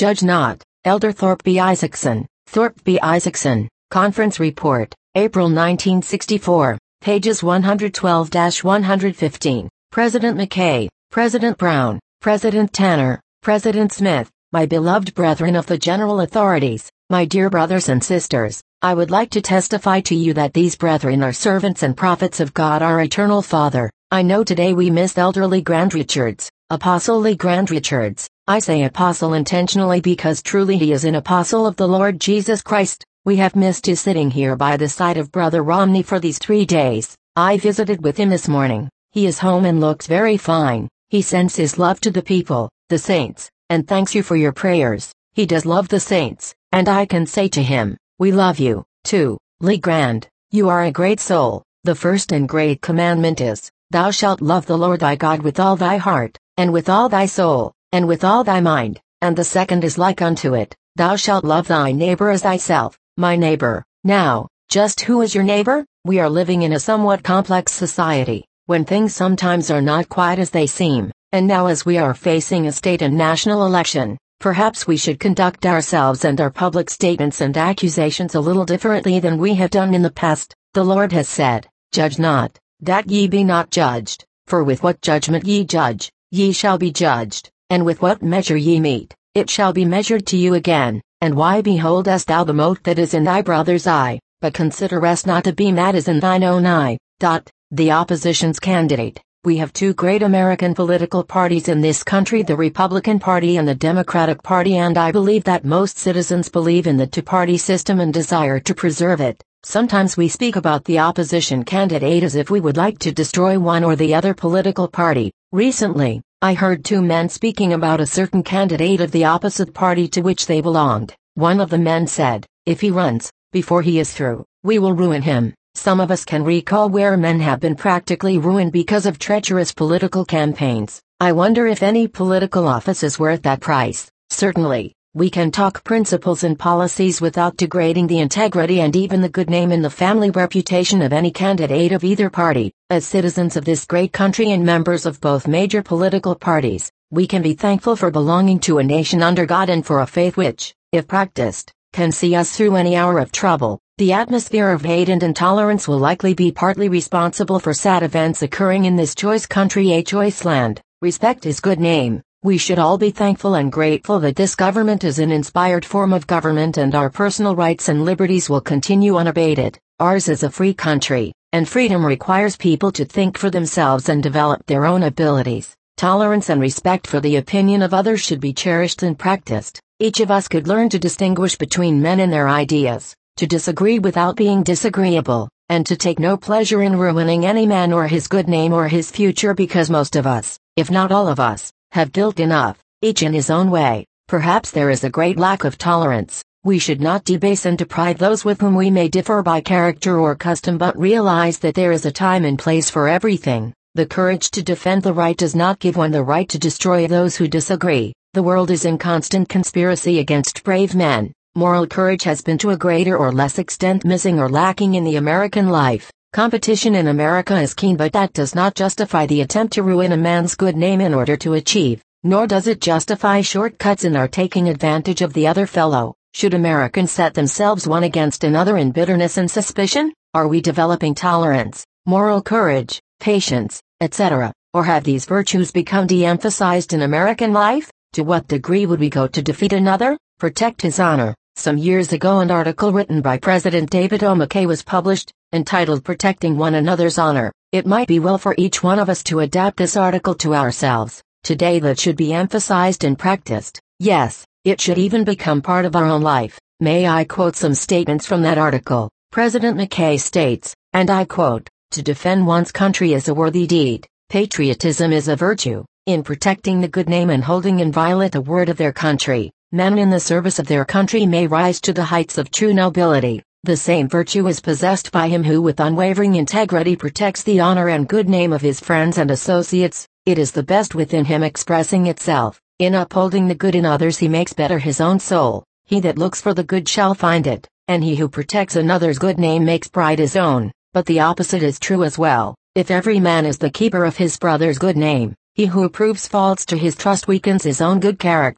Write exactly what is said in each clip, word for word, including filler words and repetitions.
Judge not. Elder Thorpe B. Isaacson, Thorpe B. Isaacson, Conference Report, April nineteen sixty-four, pages one twelve to one fifteen. President McKay, President Brown, President Tanner, President Smith, my beloved brethren of the general authorities, my dear brothers and sisters, I would like to testify to you that these brethren are servants and prophets of God our eternal Father. I know today we missed Elder Lee Grand Richards, Apostle Lee Grand Richards. I say apostle intentionally because truly he is an apostle of the Lord Jesus Christ. We have missed his sitting here by the side of Brother Romney for these three days. I visited with him this morning. He is home and looks very fine. He sends his love to the people, the saints, and thanks you for your prayers. He does love the saints, and I can say to him, we love you, too, Lee Grand. You are a great soul. The first and great commandment is, thou shalt love the Lord thy God with all thy heart, and with all thy soul, and with all thy mind, and the second is like unto it, thou shalt love thy neighbor as thyself, my neighbor. Now, just who is your neighbor? We are living in a somewhat complex society, when things sometimes are not quite as they seem, and now as we are facing a state and national election, perhaps we should conduct ourselves and our public statements and accusations a little differently than we have done in the past. The Lord has said, judge not, that ye be not judged, for with what judgment ye judge, ye shall be judged, and with what measure ye mete, it shall be measured to you again. And why beholdest thou the mote that is in thy brother's eye, but considerest not the beam that is in thine own eye? Dot. The opposition's candidate. We have two great American political parties in this country, the Republican Party and the Democratic Party, and I believe that most citizens believe in the two-party system and desire to preserve it. Sometimes we speak about the opposition candidate as if we would like to destroy one or the other political party. Recently, I heard two men speaking about a certain candidate of the opposite party to which they belonged. One of the men said, if he runs, before he is through, we will ruin him. Some of us can recall where men have been practically ruined because of treacherous political campaigns. I wonder if any political office is worth that price. Certainly, we can talk principles and policies without degrading the integrity and even the good name and the family reputation of any candidate of either party. As citizens of this great country and members of both major political parties, we can be thankful for belonging to a nation under God and for a faith which, if practiced, can see us through any hour of trouble. The atmosphere of hate and intolerance will likely be partly responsible for sad events occurring in this choice country, a choice land. Respect his good name. We should all be thankful and grateful that this government is an inspired form of government and our personal rights and liberties will continue unabated. Ours is a free country, and freedom requires people to think for themselves and develop their own abilities. Tolerance and respect for the opinion of others should be cherished and practiced. Each of us could learn to distinguish between men and their ideas, to disagree without being disagreeable, and to take no pleasure in ruining any man or his good name or his future, because most of us, if not all of us, have guilt enough, each in his own way. Perhaps there is a great lack of tolerance. We should not debase and deprive those with whom we may differ by character or custom, but realize that there is a time and place for everything. The courage to defend the right does not give one the right to destroy those who disagree. The world is in constant conspiracy against brave men. Moral courage has been to a greater or less extent missing or lacking in the American life. Competition in America is keen, but that does not justify the attempt to ruin a man's good name in order to achieve, nor does it justify shortcuts in our taking advantage of the other fellow. Should Americans set themselves one against another in bitterness and suspicion? Are we developing tolerance, moral courage, patience, et cetera, or have these virtues become de-emphasized in American life? To what degree would we go to defeat another? Protect his honor. Some years ago an article written by President David O. McKay was published, entitled Protecting One Another's Honor. It might be well for each one of us to adapt this article to ourselves. Today that should be emphasized and practiced. Yes, it should even become part of our own life. May I quote some statements from that article? President McKay states, and I quote, "To defend one's country is a worthy deed. Patriotism is a virtue. In protecting the good name and holding inviolate the word of their country, men in the service of their country may rise to the heights of true nobility. The same virtue is possessed by him who with unwavering integrity protects the honor and good name of his friends and associates. It is the best within him expressing itself. In upholding the good in others he makes better his own soul. He that looks for the good shall find it, and he who protects another's good name makes pride his own." But the opposite is true as well. If every man is the keeper of his brother's good name, he who proves false to his trust weakens his own good character.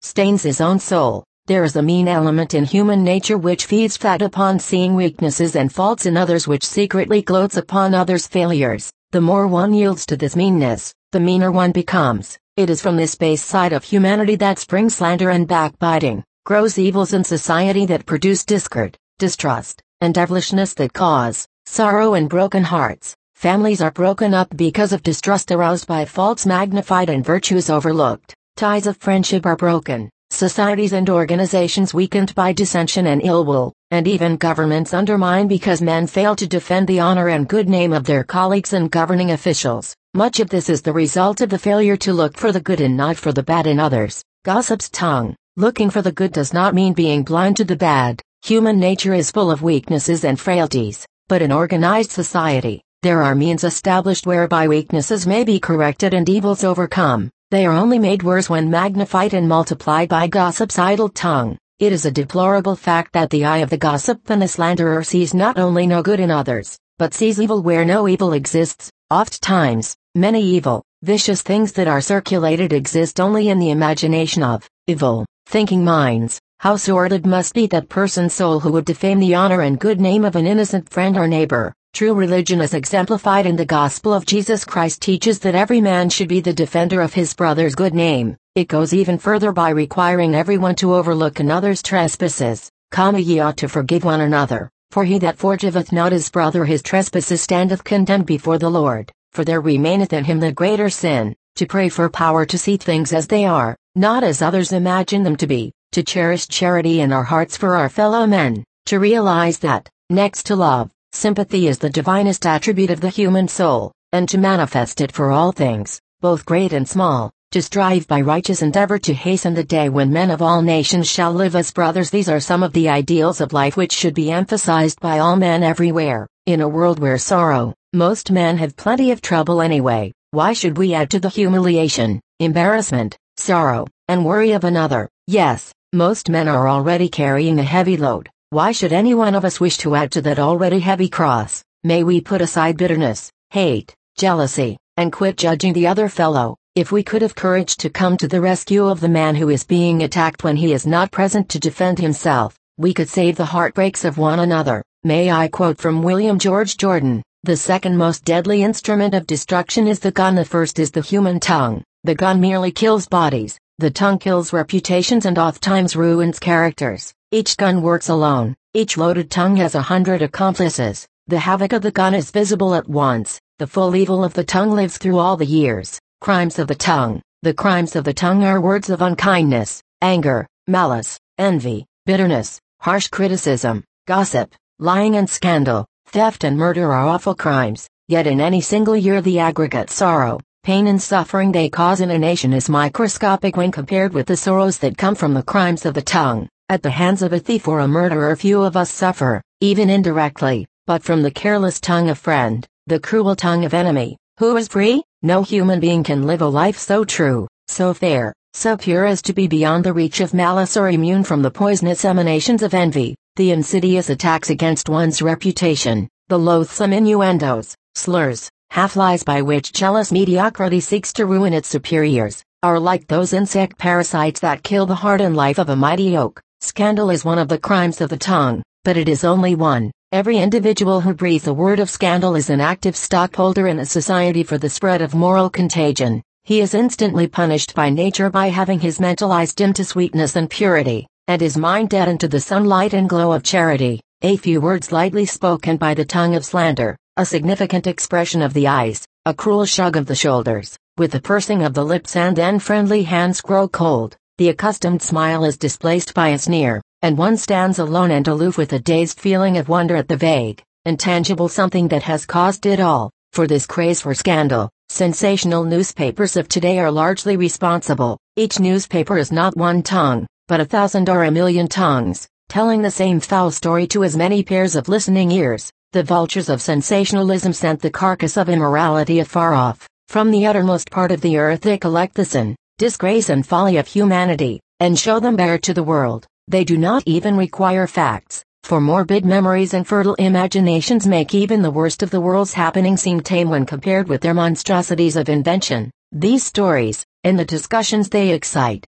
stains his own soul. There is a mean element in human nature which feeds fat upon seeing weaknesses and faults in others, which secretly gloats upon others' failures. The more one yields to this meanness, the meaner one becomes. It is from this base side of humanity that spring slander and backbiting, grows evils in society that produce discord, distrust, and devilishness that cause sorrow and broken hearts. Families are broken up because of distrust aroused by faults magnified and virtues overlooked. Ties of friendship are broken. Societies and organizations weakened by dissension and ill will, and even governments undermined because men fail to defend the honor and good name of their colleagues and governing officials. Much of this is the result of the failure to look for the good and not for the bad in others. Gossip's tongue. Looking for the good does not mean being blind to the bad. Human nature is full of weaknesses and frailties, but in organized society, there are means established whereby weaknesses may be corrected and evils overcome. They are only made worse when magnified and multiplied by gossip's idle tongue. It is a deplorable fact that the eye of the gossip and the slanderer sees not only no good in others, but sees evil where no evil exists. Oft-times, many evil, vicious things that are circulated exist only in the imagination of evil, thinking minds. How sordid must be that person's soul who would defame the honor and good name of an innocent friend or neighbor. True religion as exemplified in the gospel of Jesus Christ teaches that every man should be the defender of his brother's good name. It goes even further by requiring everyone to overlook another's trespasses. Come, ye ought to forgive one another, for he that forgiveth not his brother his trespasses standeth condemned before the Lord, for there remaineth in him the greater sin. To pray for power to see things as they are, not as others imagine them to be, to cherish charity in our hearts for our fellow men, to realize that, next to love, sympathy is the divinest attribute of the human soul, and to manifest it for all things, both great and small, to strive by righteous endeavor to hasten the day when men of all nations shall live as brothers. These are some of the ideals of life which should be emphasized by all men everywhere. In a world where sorrow, most men have plenty of trouble anyway. Why should we add to the humiliation, embarrassment, sorrow, and worry of another? Yes, most men are already carrying a heavy load. Why should any one of us wish to add to that already heavy cross? May we put aside bitterness, hate, jealousy, and quit judging the other fellow. If we could have courage to come to the rescue of the man who is being attacked when he is not present to defend himself, we could save the heartbreaks of one another. May I quote from William George Jordan? The second most deadly instrument of destruction is the gun. The first is the human tongue. The gun merely kills bodies. The tongue kills reputations and oft-times ruins characters. Each gun works alone. Each loaded tongue has a hundred accomplices. The havoc of the gun is visible at once. The full evil of the tongue lives through all the years. Crimes of the tongue. The crimes of the tongue are words of unkindness, anger, malice, envy, bitterness, harsh criticism, gossip, lying and scandal, theft and murder are awful crimes. Yet in any single year the aggregate sorrow, pain and suffering they cause in a nation is microscopic when compared with the sorrows that come from the crimes of the tongue. At the hands of a thief or a murderer few of us suffer, even indirectly, but from the careless tongue of friend, the cruel tongue of enemy, who is free? No human being can live a life so true, so fair, so pure as to be beyond the reach of malice or immune from the poisonous emanations of envy, the insidious attacks against one's reputation, the loathsome innuendos, slurs, half-lies by which jealous mediocrity seeks to ruin its superiors, are like those insect parasites that kill the heart and life of a mighty oak. Scandal is one of the crimes of the tongue, but it is only one. Every individual who breathes a word of scandal is an active stockholder in a society for the spread of moral contagion. He is instantly punished by nature by having his mental eyes dimmed to sweetness and purity, and his mind deadened to the sunlight and glow of charity. A few words lightly spoken by the tongue of slander, a significant expression of the eyes, a cruel shrug of the shoulders, with a pursing of the lips and then friendly hands grow cold. The accustomed smile is displaced by a sneer, and one stands alone and aloof with a dazed feeling of wonder at the vague, intangible something that has caused it all. For this craze for scandal, sensational newspapers of today are largely responsible. Each newspaper is not one tongue, but a thousand or a million tongues, telling the same foul story to as many pairs of listening ears. The vultures of sensationalism scent the carcass of immorality afar off. From the uttermost part of the earth they collect the sin, disgrace and folly of humanity, and show them bare to the world. They do not even require facts, for morbid memories and fertile imaginations make even the worst of the world's happenings seem tame when compared with their monstrosities of invention. These stories, in the discussions they excite,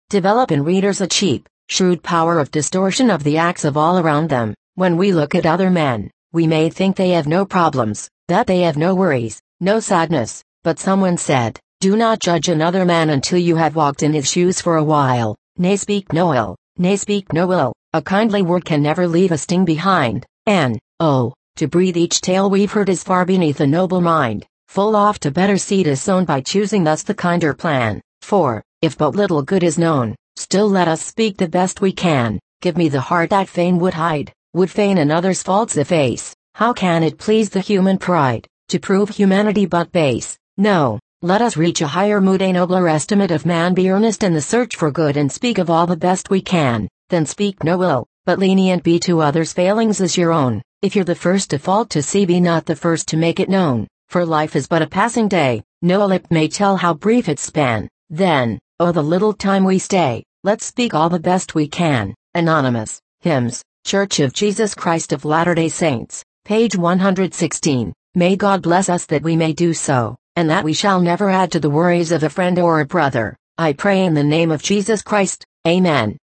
develop in readers a cheap, shrewd power of distortion of the acts of all around them. When we look at other men, we may think they have no problems, that they have no worries, no sadness, but someone said, do not judge another man until you have walked in his shoes for a while. Nay, speak no ill, nay, speak no ill, a kindly word can never leave a sting behind, and, oh, to breathe each tale we've heard is far beneath a noble mind, full oft a better seed is sown by choosing thus the kinder plan, for, if but little good is known, still let us speak the best we can. Give me the heart that fain would hide, would fain another's faults efface. How can it please the human pride, to prove humanity but base? No, let us reach a higher mood, a nobler estimate of man, be earnest in the search for good and speak of all the best we can, then speak no ill, but lenient be to others' failings as your own. If you're the first to fault to see, be not the first to make it known, for life is but a passing day, no lip may tell how brief its span. Then, oh the little time we stay, let's speak all the best we can. Anonymous, Hymns, Church of Jesus Christ of Latter-day Saints, page one hundred sixteen. May God bless us that we may do so, and that we shall never add to the worries of a friend or a brother. I pray in the name of Jesus Christ. Amen.